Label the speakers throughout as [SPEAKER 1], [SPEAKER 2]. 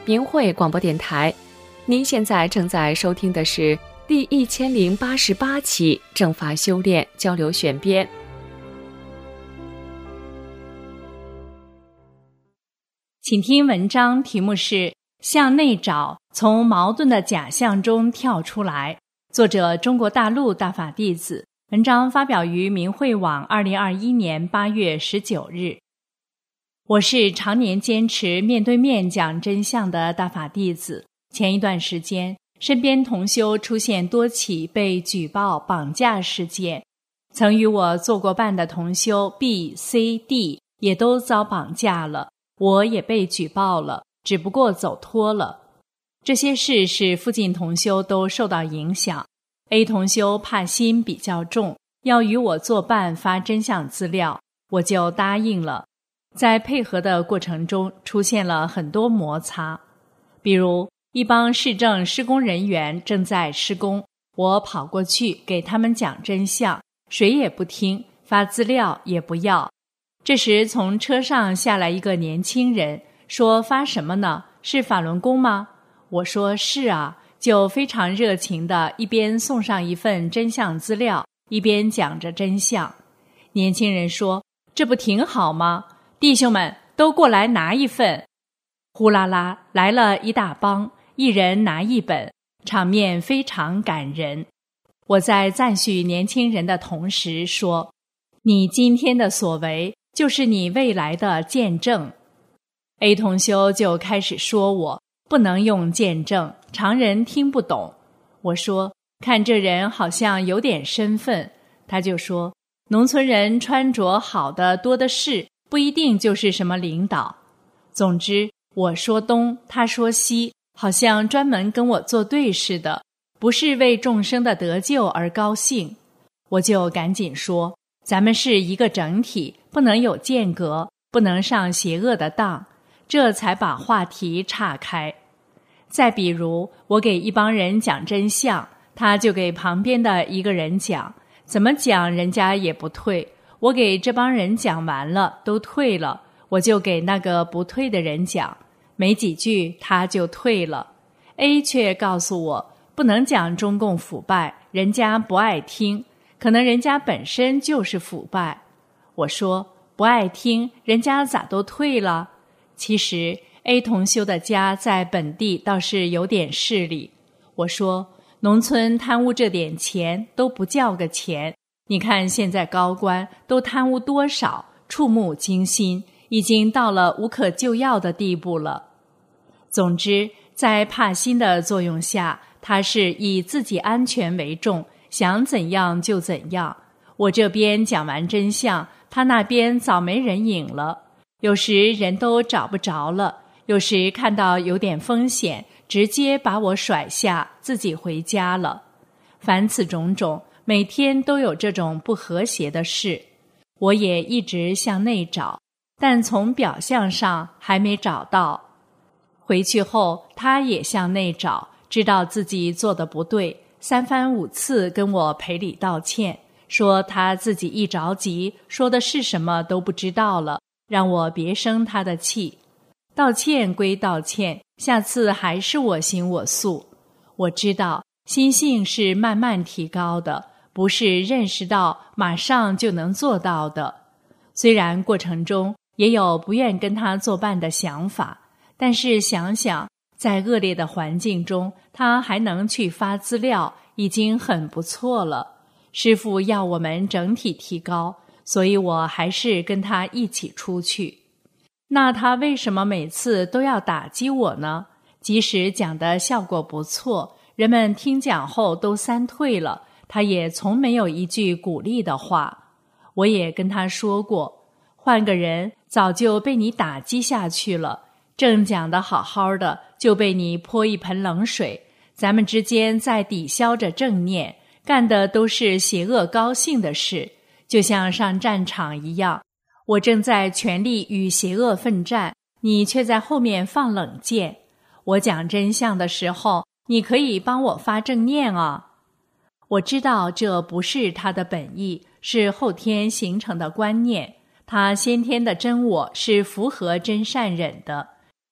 [SPEAKER 1] 明慧广播电台。您现在正在收听的是第1088期正法修炼交流选编。
[SPEAKER 2] 请听文章，题目是向内找，从矛盾的假象中跳出来，作者中国大陆大法弟子，文章发表于明慧网2021年8月19日。我是常年坚持面对面讲真相的大法弟子，前一段时间身边同修出现多起被举报绑架事件，曾与我做过伴的同修 B、C、D 也都遭绑架了，我也被举报了，只不过走脱了。这些事使附近同修都受到影响。A 同修怕心比较重，要与我作伴发真相资料，我就答应了。在配合的过程中出现了很多摩擦，比如一帮市政施工人员正在施工，我跑过去给他们讲真相，谁也不听，发资料也不要。这时从车上下来一个年轻人，说发什么呢？是法轮功吗？我说是啊，就非常热情地一边送上一份真相资料，一边讲着真相。年轻人说，这不挺好吗？弟兄们都过来拿一份。呼啦啦来了一大帮，一人拿一本，场面非常感人。我在赞许年轻人的同时说，你今天的所为就是你未来的见证。 A 同修就开始说我不能用见证，常人听不懂。我说看这人好像有点身份。他就说农村人穿着好的多的是，不一定就是什么领导。总之我说东，他说西，好像专门跟我作对似的，不是为众生的得救而高兴。我就赶紧说，咱们是一个整体，不能有间隔，不能上邪恶的当，这才把话题岔开。再比如我给一帮人讲真相，他就给旁边的一个人讲，怎么讲人家也不退。我给这帮人讲完了，都退了，我就给那个不退的人讲，没几句他就退了。 A 却告诉我不能讲中共腐败，人家不爱听，可能人家本身就是腐败。我说不爱听，人家咋都退了？其实 A 同修的家在本地倒是有点势力。我说农村贪污这点钱都不叫个钱，你看现在高官都贪污多少，触目惊心，已经到了无可救药的地步了。总之在怕心的作用下，他是以自己安全为重，想怎样就怎样。我这边讲完真相，他那边早没人影了，有时人都找不着了，有时看到有点风险，直接把我甩下，自己回家了。凡此种种，每天都有这种不和谐的事，我也一直向内找，但从表象上还没找到。回去后他也向内找，知道自己做的不对，3番5次跟我赔礼道歉，说他自己一着急，说的是什么都不知道了，让我别生他的气。道歉归道歉，下次还是我行我素。我知道心性是慢慢提高的，不是认识到马上就能做到的。虽然过程中也有不愿跟他作伴的想法，但是想想在恶劣的环境中他还能去发资料，已经很不错了。师父要我们整体提高，所以我还是跟他一起出去。那他为什么每次都要打击我呢？即使讲的效果不错，人们听讲后都散退了，他也从没有一句鼓励的话。我也跟他说过，换个人早就被你打击下去了，正讲得好好的就被你泼一盆冷水，咱们之间在抵消着正念，干的都是邪恶高兴的事，就像上战场一样，我正在全力与邪恶奋战，你却在后面放冷箭。我讲真相的时候，你可以帮我发正念啊。我知道这不是他的本意，是后天形成的观念，他先天的真我是符合真善忍的，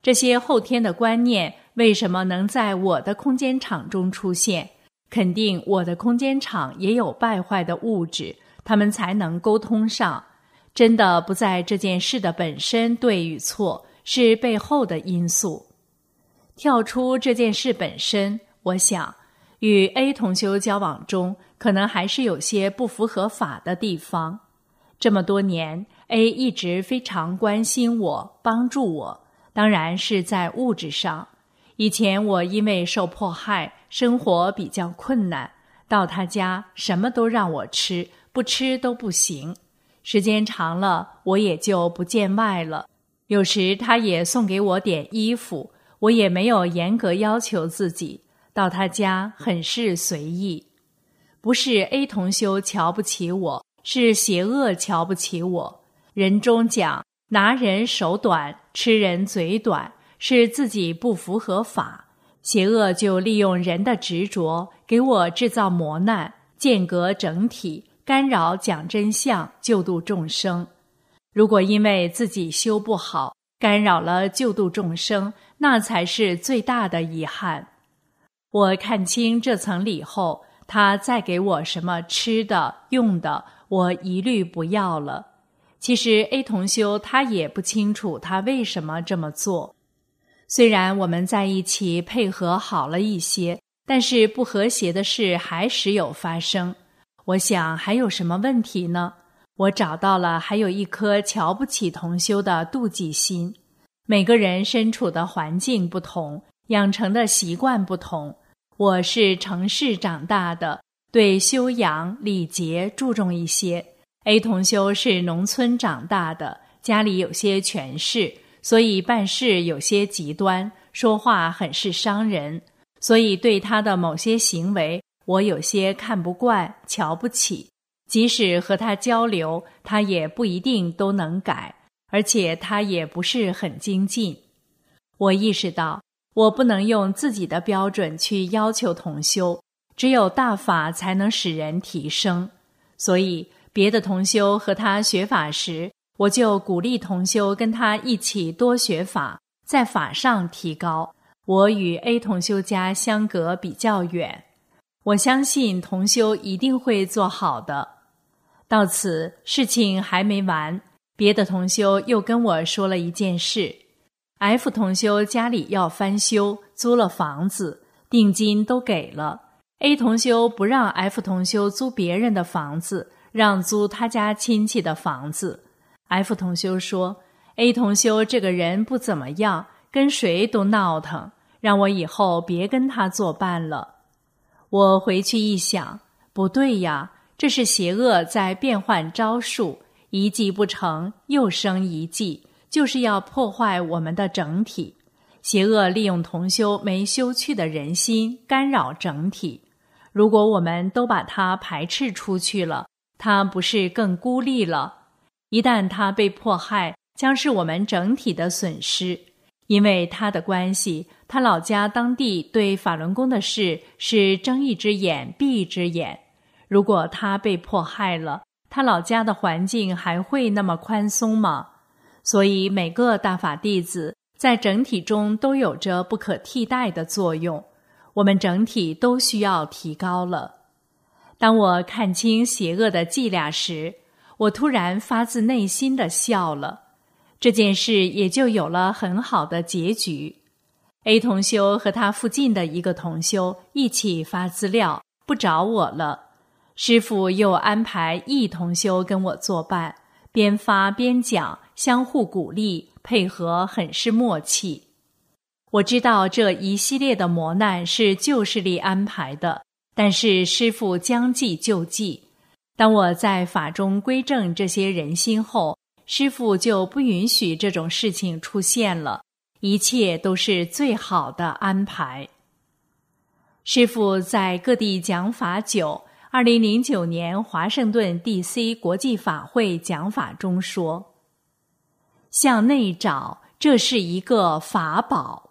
[SPEAKER 2] 这些后天的观念为什么能在我的空间场中出现？肯定我的空间场也有败坏的物质，它们才能沟通上。真的不在这件事的本身对与错，是背后的因素。跳出这件事本身，我想与 A 同修交往中可能还是有些不符合法的地方。这么多年 A 一直非常关心我，帮助我，当然是在物质上。以前我因为受迫害，生活比较困难，到他家什么都让我吃，不吃都不行。时间长了，我也就不见外了。有时他也送给我点衣服，我也没有严格要求自己，到他家很是随意。不是 A 同修瞧不起我，是邪恶瞧不起我。人中讲，拿人手短，吃人嘴短，是自己不符合法。邪恶就利用人的执着，给我制造磨难，间隔整体，干扰讲真相，救度众生。如果因为自己修不好，干扰了救度众生，那才是最大的遗憾。我看清这层理后，他再给我什么吃的用的，我一律不要了。其实 A 同修他也不清楚他为什么这么做。虽然我们在一起配合好了一些，但是不和谐的事还时有发生。我想还有什么问题呢？我找到了还有一颗瞧不起同修的妒忌心。每个人身处的环境不同，养成的习惯不同。我是城市长大的，对修养礼节注重一些。A 同修是农村长大的，家里有些权势，所以办事有些极端，说话很是伤人，所以对他的某些行为我有些看不惯，瞧不起。即使和他交流，他也不一定都能改，而且他也不是很精进。我意识到我不能用自己的标准去要求同修，只有大法才能使人提升。所以别的同修和他学法时，我就鼓励同修跟他一起多学法，在法上提高。我与 A 同修家相隔比较远，我相信同修一定会做好的。到此事情还没完，别的同修又跟我说了一件事。F 同修家里要翻修，租了房子，定金都给了。A 同修不让 F 同修租别人的房子，让租他家亲戚的房子。F 同修说 A 同修这个人不怎么样，跟谁都闹腾，让我以后别跟他作伴了。我回去一想，不对呀，这是邪恶在变换招数，一计不成又生一计，就是要破坏我们的整体。邪恶利用同修没修去的人心，干扰整体。如果我们都把它排斥出去了，它不是更孤立了？一旦他被迫害，将是我们整体的损失。因为他的关系，他老家当地对法轮功的事是睁一只眼闭一只眼。如果他被迫害了，他老家的环境还会那么宽松吗？所以每个大法弟子在整体中都有着不可替代的作用，我们整体都需要提高了。当我看清邪恶的伎俩时，我突然发自内心地笑了，这件事也就有了很好的结局。A 同修和他附近的一个同修一起发资料，不找我了。师父又安排 E 同修跟我作伴，边发边讲，相互鼓励，配合很是默契。我知道这一系列的磨难是旧势力安排的，但是师父将计就计。当我在法中归正这些人心后，师父就不允许这种事情出现了，一切都是最好的安排。师父在各地讲法久，2009年华盛顿 DC 国际法会讲法中说，向内找，这是一个法宝。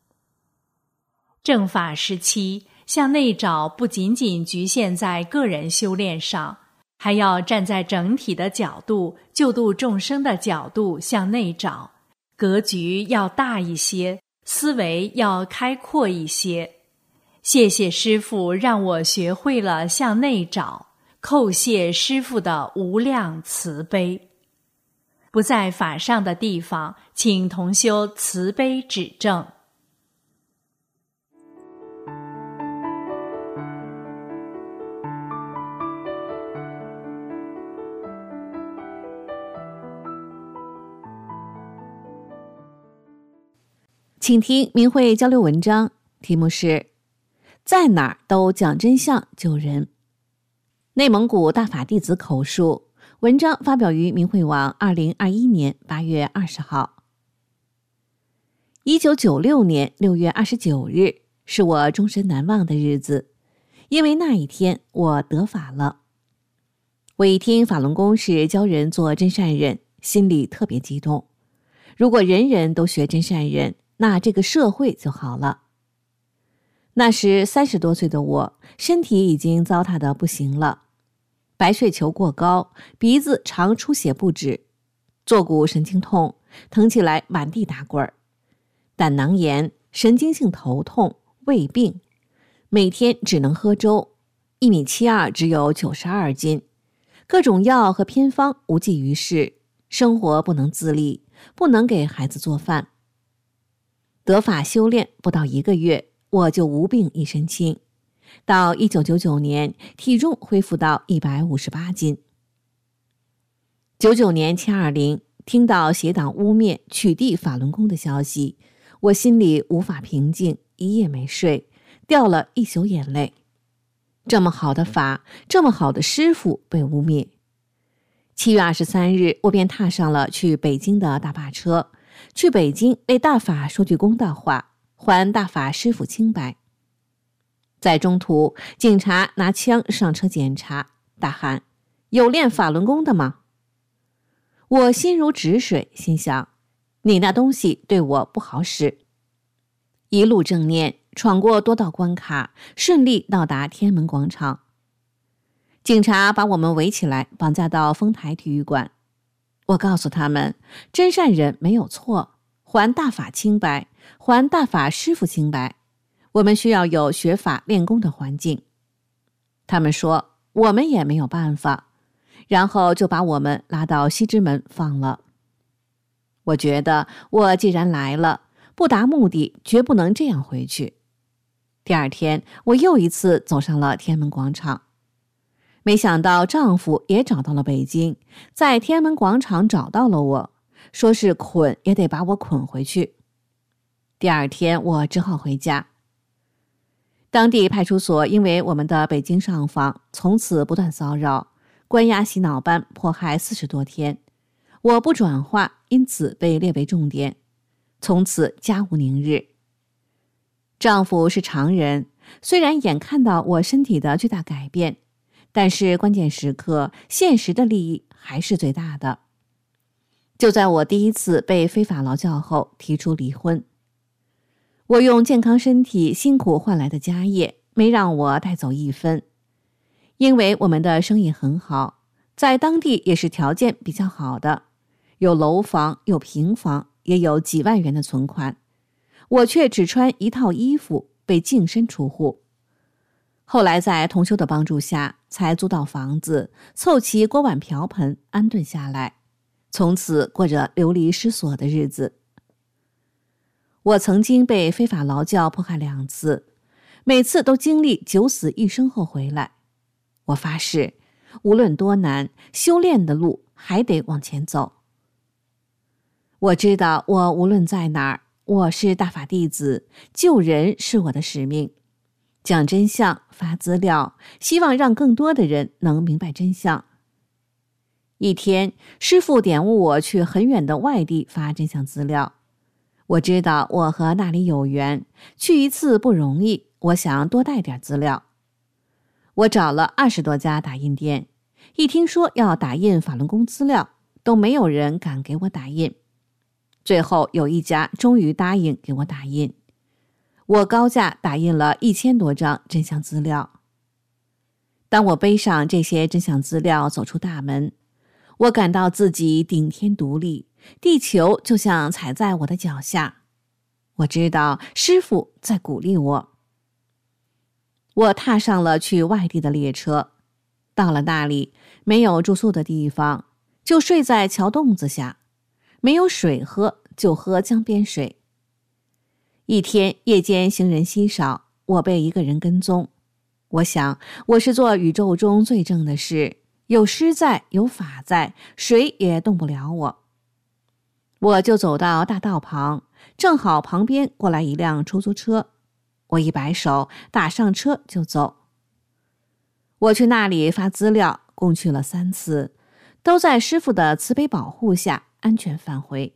[SPEAKER 2] 正法时期，向内找不仅仅局限在个人修炼上，还要站在整体的角度，救度众生的角度向内找。 格局要大一些，思维要开阔一些。谢谢师父让我学会了向内找，叩谢师父的无量慈悲。不在法上的地方，请同修慈悲指正。
[SPEAKER 3] 请听明慧交流文章，题目是在哪儿都讲真相救人。内蒙古大法弟子口述，文章发表于明慧网2021年8月20号。1996年6月29日是我终身难忘的日子，因为那一天我得法了。我一听法轮功是教人做真善忍，心里特别激动。如果人人都学真善忍，那这个社会就好了。那时30多岁的我，身体已经糟蹋得不行了，白血球过高，鼻子常出血不止，坐骨神经痛，疼起来满地打滚儿，胆囊炎，神经性头痛，胃病，每天只能喝粥，1.72米只有92斤，各种药和偏方无济于事，生活不能自理，不能给孩子做饭。得法修炼不到1个月，我就无病一身轻，到1999年体重恢复到158斤。99年720，听到邪党污蔑取缔法轮功的消息，我心里无法平静，一夜没睡，掉了一宿眼泪。这么好的法，这么好的师父被污蔑。7月23日，我便踏上了去北京的大巴车，去北京为大法说句公道话，还大法师父清白。在中途，警察拿枪上车检查，大喊：有练法轮功的吗？我心如止水，心想你那东西对我不好使。一路正念，闯过多道关卡，顺利到达天安门广场。警察把我们围起来，绑架到丰台体育馆。我告诉他们，真善忍没有错，还大法清白，还大法师父清白，我们需要有学法练功的环境。他们说我们也没有办法，然后就把我们拉到西直门放了。我觉得我既然来了，不达目的绝不能这样回去。第二天，我又一次走上了天安门广场。没想到丈夫也找到了北京，在天安门广场找到了我，说是捆也得把我捆回去。第二天我只好回家。当地派出所因为我们的北京上访，从此不断骚扰，关押洗脑班迫害40多天，我不转化，因此被列为重点，从此家无宁日。丈夫是常人，虽然眼看到我身体的巨大改变，但是关键时刻，现实的利益还是最大的。就在我第一次被非法劳教后，提出离婚。我用健康身体辛苦换来的家业，没让我带走1分。因为我们的生意很好，在当地也是条件比较好的，有楼房，有平房，也有几万元的存款。我却只穿1套衣服，被净身出户。后来在同修的帮助下，才租到房子，凑齐锅碗瓢盆，安顿下来，从此过着流离失所的日子。我曾经被非法劳教迫害2次，每次都经历9死1生后回来。我发誓，无论多难，修炼的路还得往前走。我知道我无论在哪儿，我是大法弟子，救人是我的使命。讲真相，发资料，希望让更多的人能明白真相。一天，师父点悟我去很远的外地发真相资料。我知道我和那里有缘，去一次不容易，我想多带点资料。我找了20多家打印店，一听说要打印法轮功资料，都没有人敢给我打印。最后有一家终于答应给我打印。我高价打印了1000多张真相资料。当我背上这些真相资料走出大门，我感到自己顶天独立， 地球就像踩在我的脚下。我知道师父在鼓励我。我踏上了去外地的列车，到了那里，没有住宿的地方，就睡在桥洞子下，没有水喝，就喝江边水。一天夜间行人稀少，我被一个人跟踪。我想，我是做宇宙中最正的事，有师在，有法在，谁也动不了我。我就走到大道旁，正好旁边过来一辆出租车，我一摆手，打上车就走。我去那里发资料，共去了3次，都在师父的慈悲保护下安全返回。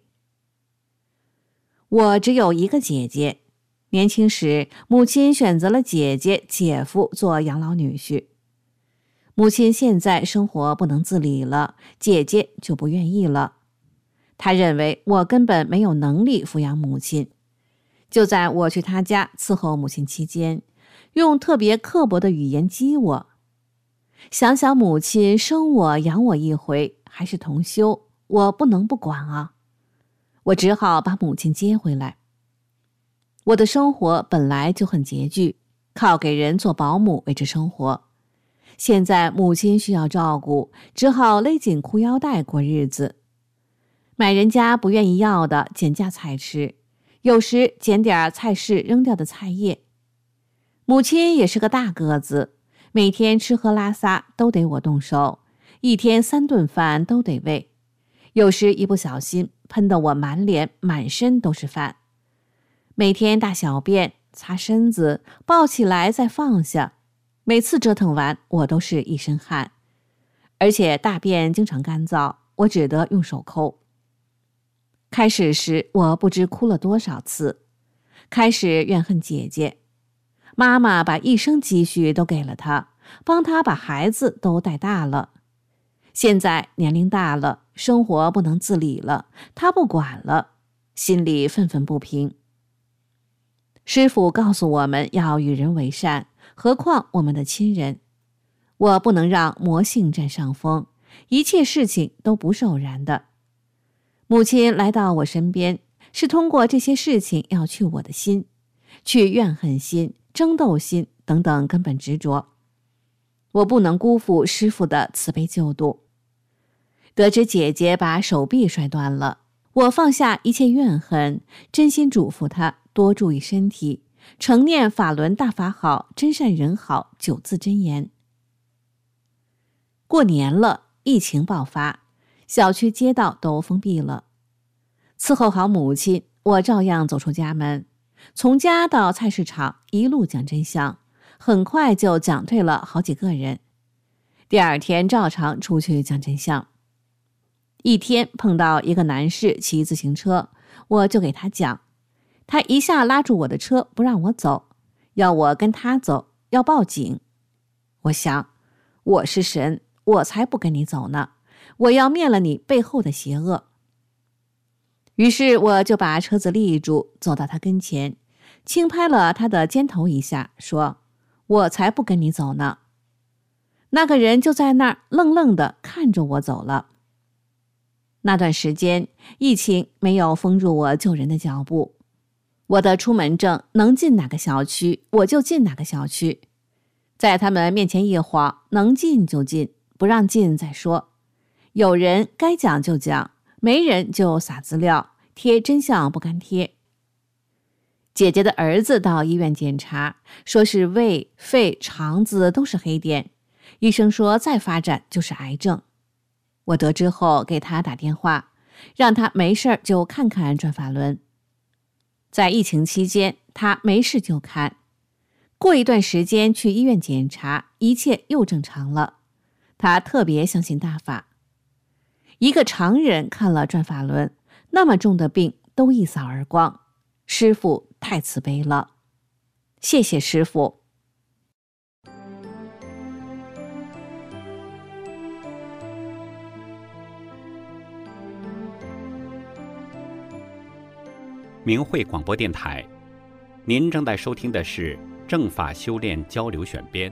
[SPEAKER 3] 我只有一个姐姐，年轻时母亲选择了姐姐、姐夫做养老女婿。母亲现在生活不能自理了，姐姐就不愿意了。她认为我根本没有能力抚养母亲，就在我去她家伺候母亲期间，用特别刻薄的语言激我。想想母亲生我养我一回，还是同修，我不能不管啊。我只好把母亲接回来。我的生活本来就很拮据，靠给人做保姆维持生活。现在母亲需要照顾，只好勒紧裤腰带过日子。买人家不愿意要的减价菜吃，有时捡点菜市扔掉的菜叶。母亲也是个大个子，每天吃喝拉撒都得我动手，一天3顿饭都得喂。有时一不小心喷得我满脸满身都是饭。每天大小便、擦身子，抱起来再放下，每次折腾完我都是一身汗，而且大便经常干燥，我只得用手抠。开始时我不知哭了多少次，开始怨恨姐姐，妈妈把一生积蓄都给了她，帮她把孩子都带大了。现在年龄大了，生活不能自理了，她不管了，心里愤愤不平。师父告诉我们要与人为善，何况我们的亲人。我不能让魔性占上风，一切事情都不是偶然的。母亲来到我身边，是通过这些事情要去我的心，去怨恨心、争斗心等等根本执着。我不能辜负师父的慈悲救度。得知姐姐把手臂摔断了，我放下一切怨恨，真心嘱咐她多注意身体，常念法轮大法好，真善人好9字真言。过年了，疫情爆发，小区街道都封闭了。伺候好母亲，我照样走出家门，从家到菜市场一路讲真相，很快就讲对了好几个人。第2天照常出去讲真相。一天碰到一个男士骑自行车，我就给他讲，他一下拉住我的车不让我走，要我跟他走，要报警。我想，我是神，我才不跟你走呢，我要灭了你背后的邪恶。于是我就把车子立住，走到他跟前，轻拍了他的肩头一下，说，我才不跟你走呢。那个人就在那儿愣愣地看着我走了。那段时间，疫情没有封住我救人的脚步，我的出门证能进哪个小区我就进哪个小区，在他们面前一晃，能进就进，不让进再说。有人该讲就讲，没人就撒资料，贴真相不干贴。姐姐的儿子到医院检查，说是胃、肺、肠子都是黑点，医生说再发展就是癌症。我得知后给他打电话，让他没事就看看转法轮。在疫情期间，他没事就看。过一段时间去医院检查，一切又正常了。他特别相信大法。一个常人看了转法轮，那么重的病都一扫而光。师父太慈悲了，谢谢师父。
[SPEAKER 4] 明慧广播电台，您正在收听的是正法修炼交流选编。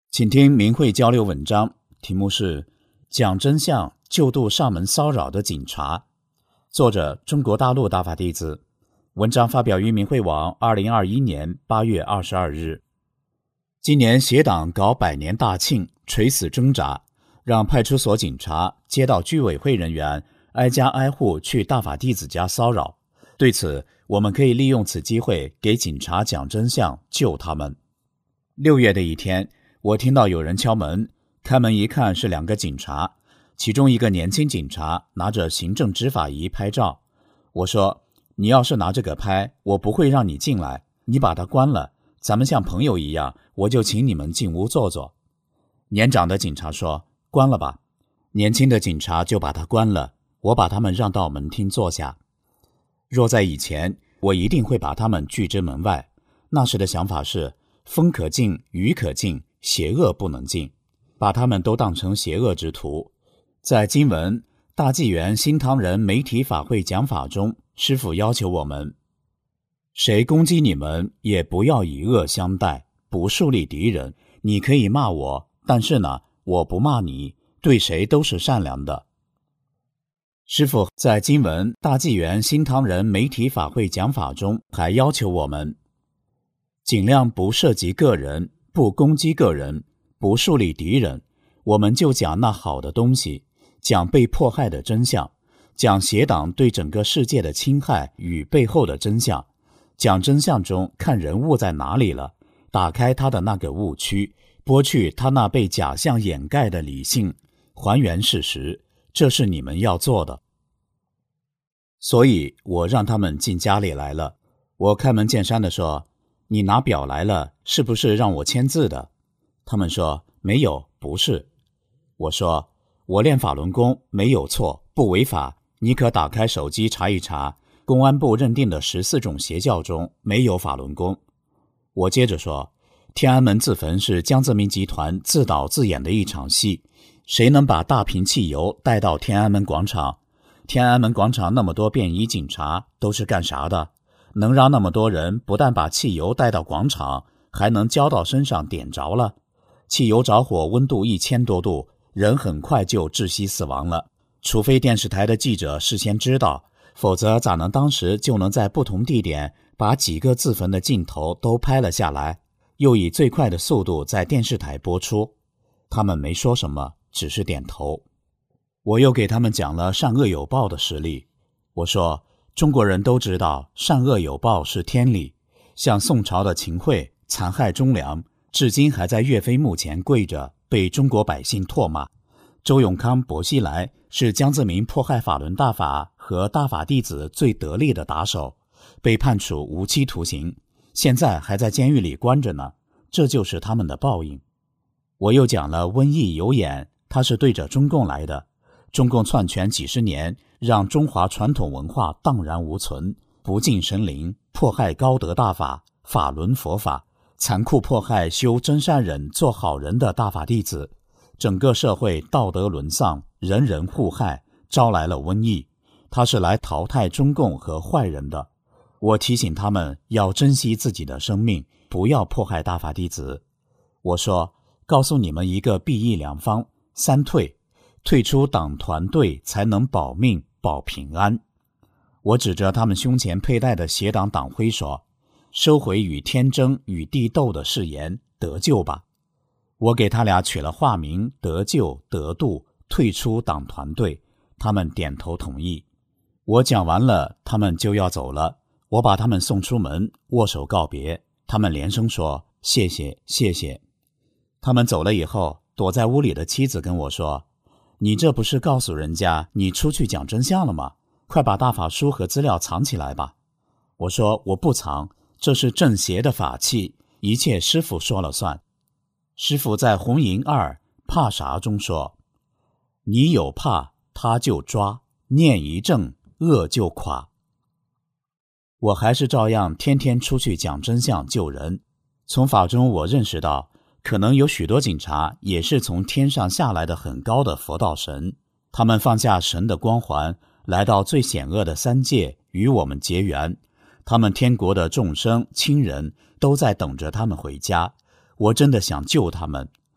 [SPEAKER 5] 请听明慧交流文章，题目是讲真相救度上门骚扰的警察，作者中国大陆大法弟子，文章发表于明慧网2021年8月22日。今年协党搞100年大庆，垂死挣扎，让派出所警察、街道居委会人员挨家挨户去大法弟子家骚扰。对此，我们可以利用此机会给警察讲真相，救他们。6月的一天，我听到有人敲门，开门一看是2个警察，其中一个年轻警察拿着行政执法仪拍照。我说，你要是拿这个拍，我不会让你进来，你把它关了，咱们像朋友一样，我就请你们进屋坐坐。年长的警察说，关了吧。年轻的警察就把它关了，我把他们让到门厅坐下。若在以前，我一定会把他们拒之门外。那时的想法是，风可进，雨可进，邪恶不能进，把他们都当成邪恶之徒。在经文大纪元新唐人媒体法会讲法中，师父要求我们，谁攻击你们，也不要以恶相待，不树立敌人。你可以骂我，但是呢，我不骂你，对谁都是善良的。师父在经文大纪元新唐人媒体法会讲法中还要求我们，尽量不涉及个人，不攻击个人，不树立敌人。我们就讲那好的东西，讲被迫害的真相，讲邪党对整个世界的侵害与背后的真相，讲真相中看人物在哪里了，打开他的那个误区，剥去他那被假象掩盖的理性，还原事实，这是你们要做的。所以我让他们进家里来了。我开门见山地说，你拿表来了，是不是让我签字的？他们说，没有，不是。我说，我练法轮功没有错，不违法，你可打开手机查一查，公安部认定的14种邪教中没有法轮功。我接着说，天安门自焚是江泽民集团自导自演的一场戏，谁能把大瓶汽油带到天安门广场？天安门广场那么多便衣警察都是干啥的？能让那么多人不但把汽油带到广场，还能浇到身上点着了？汽油着火温度1000多度，人很快就窒息死亡了。除非电视台的记者事先知道，否则咋能当时就能在不同地点把几个自焚的镜头都拍了下来，又以最快的速度在电视台播出？他们没说什么，只是点头。我又给他们讲了善恶有报的实例。我说，中国人都知道善恶有报是天理，像宋朝的秦桧残害忠良，至今还在岳飞墓前跪着，被中国百姓唾骂。周永康、薄熙来是江泽民迫害法轮大法和大法弟子最得力的打手，被判处无期徒刑，现在还在监狱里关着呢，这就是他们的报应。我又讲了瘟疫有眼，它是对着中共来的。中共篡权几十年，让中华传统文化荡然无存，不敬神灵，迫害高德大法、法轮佛法，残酷迫害修真善忍、做好人的大法弟子，整个社会道德沦丧，人人互害，招来了瘟疫。他是来淘汰中共和坏人的。我提醒他们要珍惜自己的生命，不要迫害大法弟子。我说，告诉你们一个避疫良方：3退。退出党团队才能保命保平安。我指着他们胸前佩戴的邪党党徽说，收回与天争与地斗的誓言，得救吧。我给他俩取了化名，得救、得度，退出党团队，他们点头同意。我讲完了，他们就要走了，我把他们送出门，握手告别，他们连声说谢谢谢谢。他们走了以后，躲在屋里的妻子跟我说，你这不是告诉人家你出去讲真相了吗？快把大法书和资料藏起来吧。我说，我不藏，这是正邪的法器，一切师父说了算。师父在红银2怕啥中说，你有怕他就抓，念一正恶就垮。我还是照样天天出去讲真相救人。从法中我认识到，可能有许多警察也是从天上下来的很高的佛道神，他们放下神的光环，来到最险恶的3界与我们结缘。他们天国的众生亲人都在等着他们回家。我真的想救他们，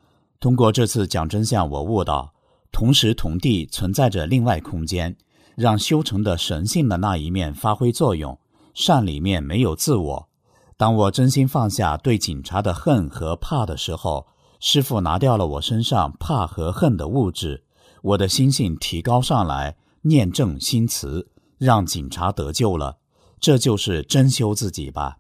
[SPEAKER 5] 通过这次讲真相，我悟到同时同地存在着另外空间，让修成的神性的那一面发挥作用，善里面没有自我。当我真心放下对警察的恨和怕的时候，师父拿掉了我身上怕和恨的物质，我的心性提高上来，念正心慈，让警察得救了。这就是真修自己吧。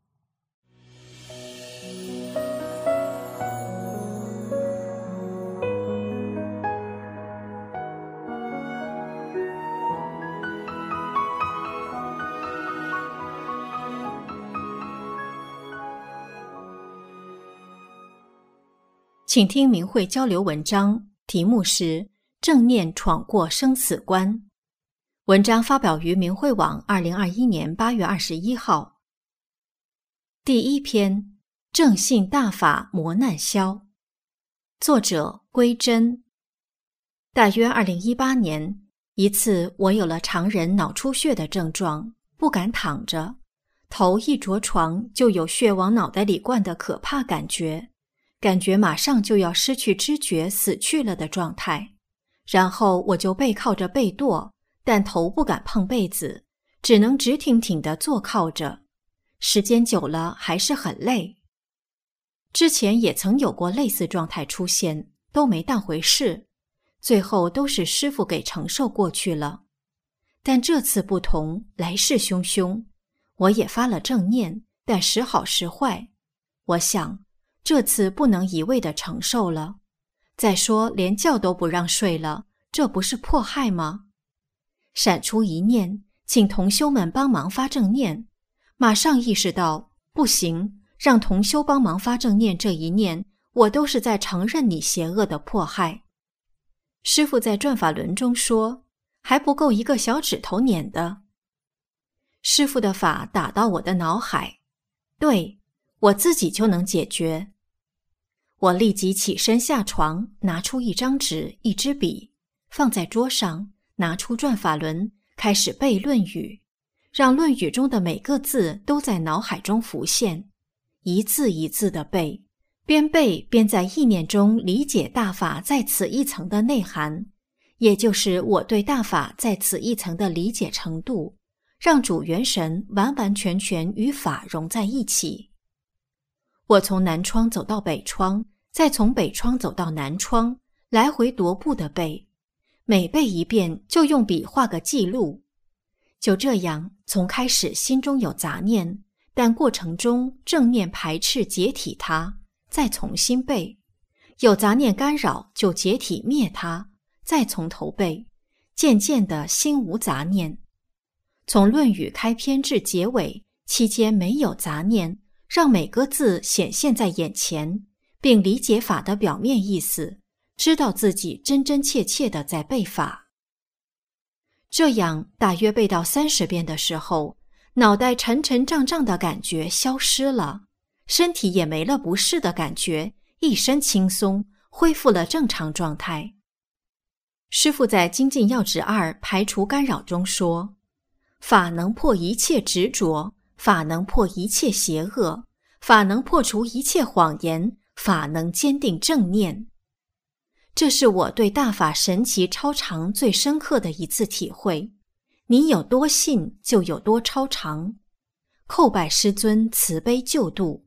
[SPEAKER 2] 请听明慧交流文章，题目是正念闯过生死关。文章发表于明慧网2021年8月21号。第一篇，正信大法磨难消，作者归真。大约2018年，一次我有了常人脑出血的症状，不敢躺着，头一着床就有血往脑袋里灌的可怕感觉马上就要失去知觉死去了的状态。然后我就背靠着被垛，但头不敢碰被子，只能直挺挺地坐靠着。时间久了还是很累。之前也曾有过类似状态出现，都没当回事，最后都是师父给承受过去了。但这次不同，来势汹汹，我也发了正念，但时好时坏。我想这次不能一味地承受了，再说连觉都不让睡了，这不是迫害吗？闪出一念，请同修们帮忙发正念，马上意识到不行，让同修帮忙发正念这一念，我都是在承认你邪恶的迫害。师父在转法轮中说，还不够一个小指头捻的。师父的法打到我的脑海，对，我自己就能解决。我立即起身下床，拿出一张纸一支笔，放在桌上，拿出转法轮，开始背论语，让论语中的每个字都在脑海中浮现，一字一字地背，边背边在意念中理解大法在此一层的内涵，也就是我对大法在此一层的理解程度，让主元神完完全全与法融在一起。我从南窗走到北窗，再从北窗走到南窗，来回踱步地背，每背一遍就用笔画个记录。就这样，从开始心中有杂念，但过程中正念排斥解体它，再重新背，有杂念干扰就解体灭它，再从头背，渐渐的心无杂念。从论语开篇至结尾期间没有杂念，让每个字显现在眼前，并理解法的表面意思，知道自己真真切切地在背法。这样大约背到30遍的时候，脑袋沉沉胀胀的感觉消失了，身体也没了不适的感觉，一身轻松，恢复了正常状态。师父在精进要旨2排除干扰中说，法能破一切执着，法能破一切邪恶，法能破除一切谎言，法能坚定正念。这是我对大法神奇超常最深刻的一次体会。你有多信，就有多超常。叩拜师尊慈悲救度。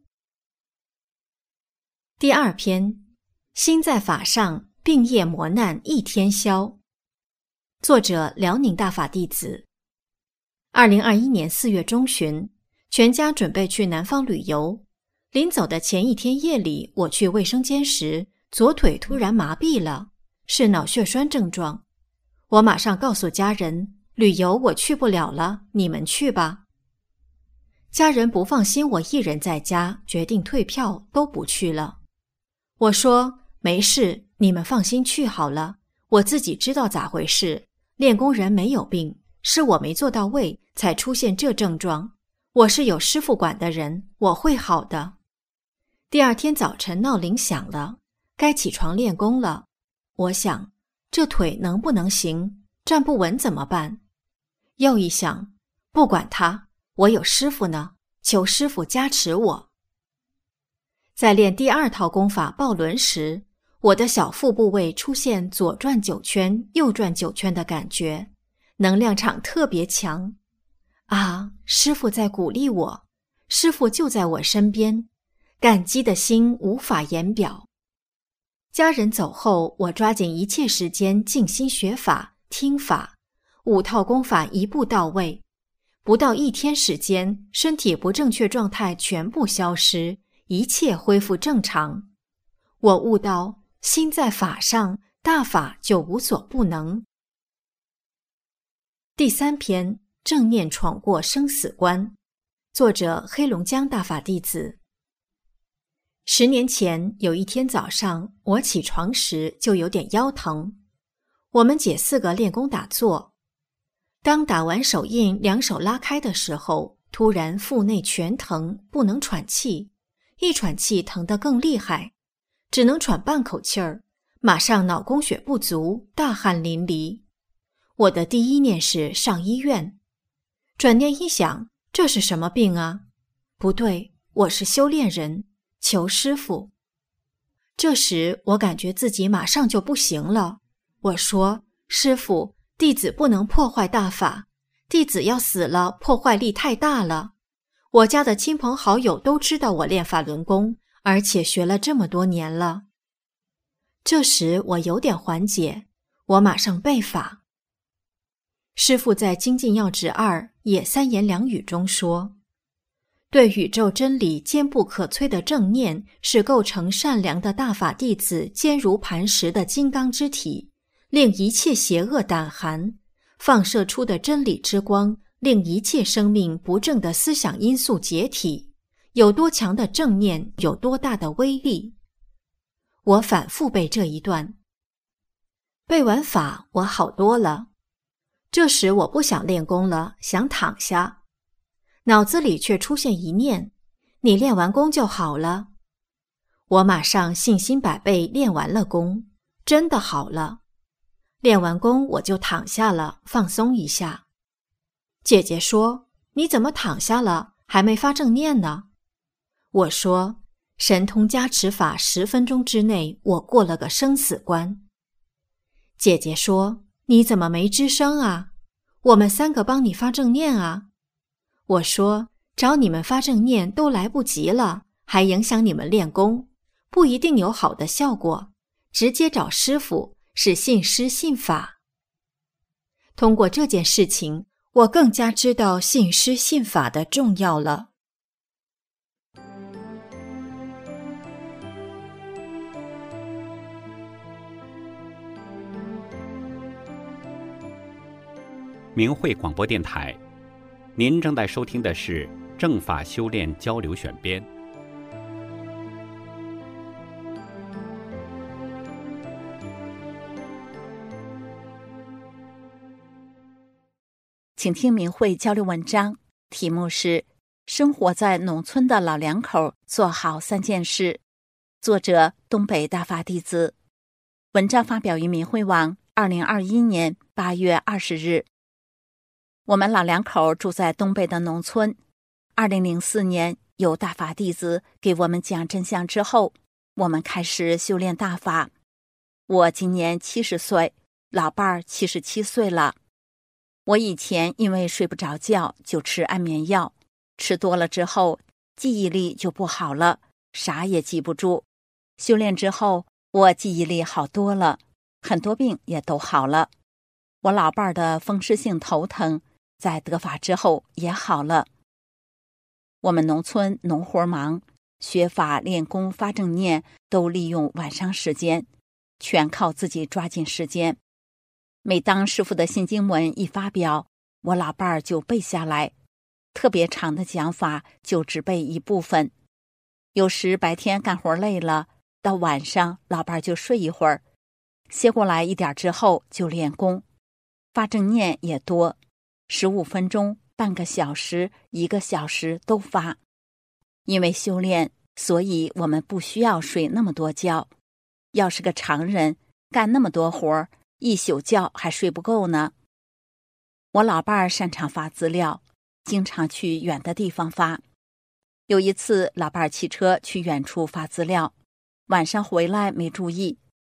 [SPEAKER 2] 第2篇，心在法上，病业磨难一天消。作者辽宁大法弟子。2021年4月中旬，全家准备去南方旅游。临走的前一天夜里，我去卫生间时，左腿突然麻痹了，是脑血栓症状。我马上告诉家人，旅游我去不了了，你们去吧。家人不放心我一人在家，决定退票，都不去了。我说，没事，你们放心去好了，我自己知道咋回事，练功人没有病，是我没做到位，才出现这症状。我是有师父管的人，我会好的。第2天早晨闹铃响了，该起床练功了。我想，这腿能不能行？站不稳怎么办？又一想，不管他，我有师父呢，求师父加持我。在练第2套功法抱轮时，
[SPEAKER 6] 我的小腹部位出现左转9圈、右转9圈的感觉，能量场特别强。啊，师父在鼓励我，师父就在我身边，感激的心无法言表。家人走后，我抓紧一切时间静心学法、听法，5套功法一步到位。不到1天时间，身体不正确状态全部消失，一切恢复正常。我悟到，心在法上，大法就无所不能。第3篇，正念闯过生死关，作者黑龙江大法弟子。10年前，有一天早上，我起床时就有点腰疼。我们姐4个练功打坐，当打完手印，2手拉开的时候，突然腹内全疼，不能喘气，一喘气疼得更厉害，只能喘半口气儿，马上脑供血不足，大汗淋漓。我的第一念是上医院，转念一想，这是什么病啊？不对，我是修炼人，求师父。这时我感觉自己马上就不行了，我说：师父，弟子不能破坏大法，弟子要死了，破坏力太大了。我家的亲朋好友都知道我练法轮功，而且学了这么多年了。这时我有点缓解，我马上背法。师父在《精进要旨2》也3言2语中说，对宇宙真理坚不可摧的正念，是构成善良的大法弟子坚如磐石的金刚之体，令一切邪恶胆寒，放射出的真理之光，令一切生命不正的思想因素解体。有多强的正念，有多大的威力。我反复背这一段，背完法我好多了。这时我不想练功了，想躺下，脑子里却出现一念：你练完功就好了。我马上信心百倍练完了功，真的好了。练完功我就躺下了，放松一下。姐姐说：你怎么躺下了，还没发正念呢？我说：神通加持法10分钟之内，我过了个生死关。姐姐说：你怎么没吱声啊？我们3个帮你发正念啊。我说：找你们发正念都来不及了，还影响你们练功，不一定有好的效果，直接找师父，是信师信法。通过这件事情，我更加知道信师信法的重要了。
[SPEAKER 4] 明慧广播电台，您正在收听的是正法修炼交流选编。
[SPEAKER 7] 请听明慧交流文章，题目是生活在农村的老两口做好3件事，作者东北大法弟子。文章发表于明慧网2021年8月20日。我们老两口住在东北的农村。2004年，有大法弟子给我们讲真相之后，我们开始修炼大法。我今年70岁，老伴儿77岁了。我以前因为睡不着觉就吃安眠药，吃多了之后记忆力就不好了，啥也记不住。修炼之后，我记忆力好多了，很多病也都好了。我老伴儿的风湿性头疼在得法之后也好了。我们农村农活忙，学法练功发正念都利用晚上时间，全靠自己抓紧时间。每当师父的新经文一发表，我老伴儿就背下来，特别长的讲法就只背一部分。有时白天干活累了，到晚上老伴儿就睡一会儿，歇过来一点之后就练功，发正念也多，15分钟、半个小时、1个小时都发。因为修炼，所以我们不需要睡那么多觉。要是个常人，干那么多活，1宿觉还睡不够呢。我老伴儿擅长发资料，经常去远的地方发。有一次，老伴儿骑车去远处发资料，晚上回来没注意，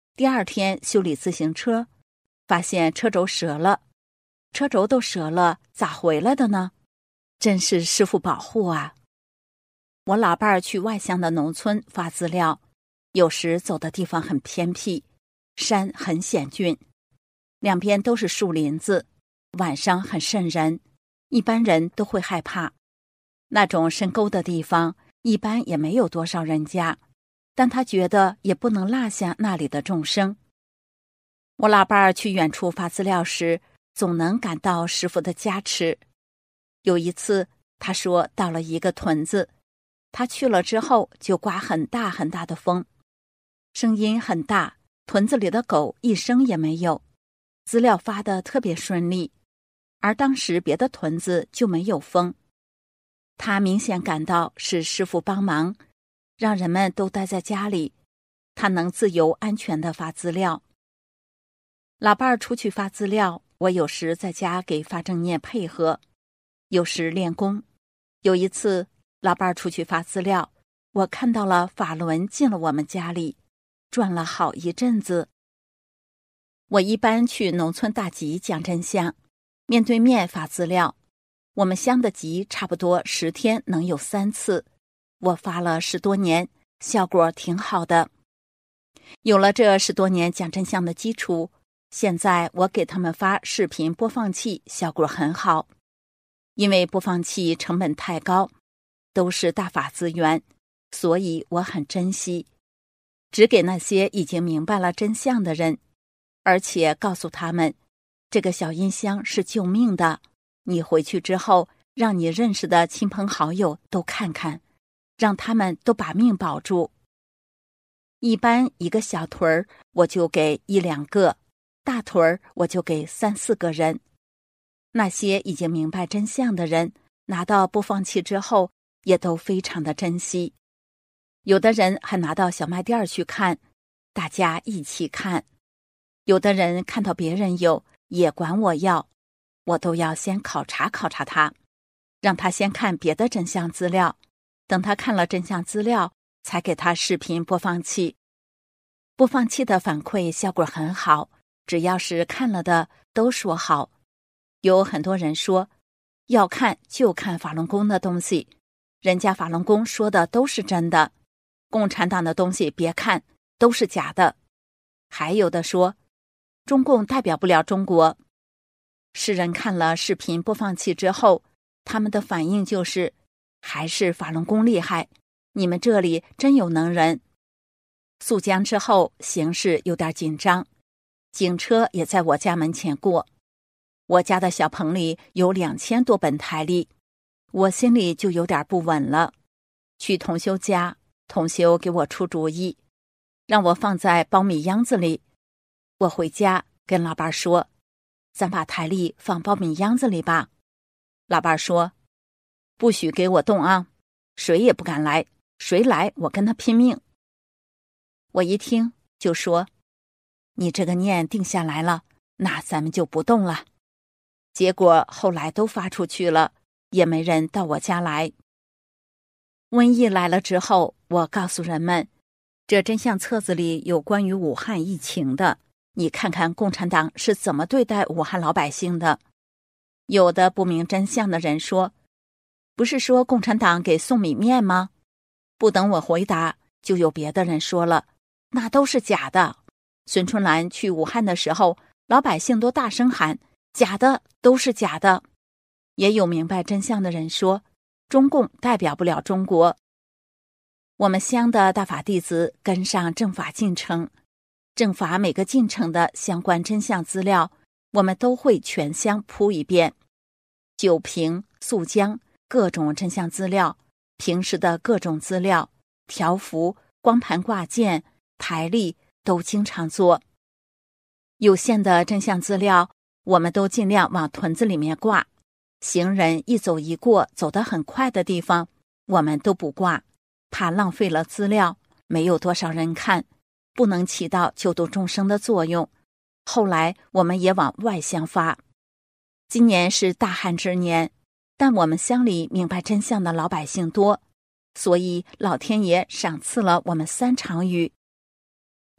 [SPEAKER 7] 第二天修理自行车，发现车轴折了。车轴都折了，咋回来的呢？真是师傅保护啊！我老伴儿去外乡的农村发资料，有时走的地方很偏僻，山很险峻，两边都是树林子，晚上很瘆人，一般人都会害怕。那种深沟的地方一般也没有多少人家，但他觉得也不能落下那里的众生。我老伴儿去远处发资料时，总能感到师傅的加持。有一次他说到了一个屯子，他去了之后就刮很大很大的风，声音很大，屯子里的狗一声也没有，资料发得特别顺利。而当时别的屯子就没有风，他明显感到是师傅帮忙，让人们都待在家里，他能自由安全地发资料。老伴儿出去发资料，我有时在家给发正念配合，有时练功。有一次老伴儿出去发资料，我看到了法轮进了我们家里，转了好一阵子。我一般去农村大集讲真相，面对面发资料，我们乡的集差不多10天能有3次，我发了10多年，效果挺好的。有了这10多年讲真相的基础，现在我给他们发视频播放器效果很好，因为播放器成本太高，都是大法资源，所以我很珍惜，只给那些已经明白了真相的人，而且告诉他们，这个小音箱是救命的，你回去之后让你认识的亲朋好友都看看，让他们都把命保住。一般一个小屯儿我就给1、2个，大屯儿我就给3、4个人。那些已经明白真相的人，拿到播放器之后也都非常的珍惜。有的人还拿到小卖店去看，大家一起看。有的人看到别人有，也管我要，我都要先考察考察他，让他先看别的真相资料，等他看了真相资料，才给他视频播放器。播放器的反馈效果很好，只要是看了的都说好。有很多人说，要看就看法轮功的东西，人家法轮功说的都是真的，共产党的东西别看，都是假的。还有的说，中共代表不了中国。世人看了视频播放器之后，他们的反应就是，还是法轮功厉害，你们这里真有能人。肃江之后，形势有点紧张，警车也在我家门前过。我家的小棚里有2000多本台历，我心里就有点不稳了。去同修家，同修给我出主意，让我放在苞米秧子里。我回家跟老伴说，咱把台历放苞米秧子里吧。老伴说，不许给我动啊，谁也不敢来，谁来我跟他拼命。我一听就说，你这个念定下来了，那咱们就不动了。结果后来都发出去了，也没人到我家来。瘟疫来了之后，我告诉人们，这真相册子里有关于武汉疫情的，你看看共产党是怎么对待武汉老百姓的。有的不明真相的人说，不是说共产党给送米面吗？不等我回答，就有别的人说了，那都是假的。孙春兰去武汉的时候，老百姓都大声喊，假的，都是假的。也有明白真相的人说，中共代表不了中国。我们乡的大法弟子跟上正法进程，正法每个进程的相关真相资料，我们都会全乡铺一遍。酒瓶、肃江各种真相资料，平时的各种资料，条幅、光盘挂件、台历都经常做。有限的真相资料，我们都尽量往屯子里面挂。行人一走一过，走得很快的地方，我们都不挂，怕浪费了资料，没有多少人看，不能起到救度众生的作用。后来我们也往外乡发。今年是大旱之年，但我们乡里明白真相的老百姓多，所以老天爷赏赐了我们3场雨。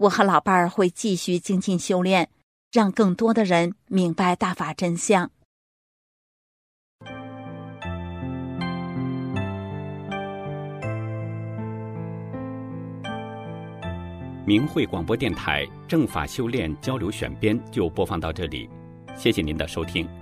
[SPEAKER 7] 我和老伴儿会继续精进修炼，让更多的人明白大法真相。
[SPEAKER 4] 明慧广播电台正法修炼交流选编就播放到这里，谢谢您的收听。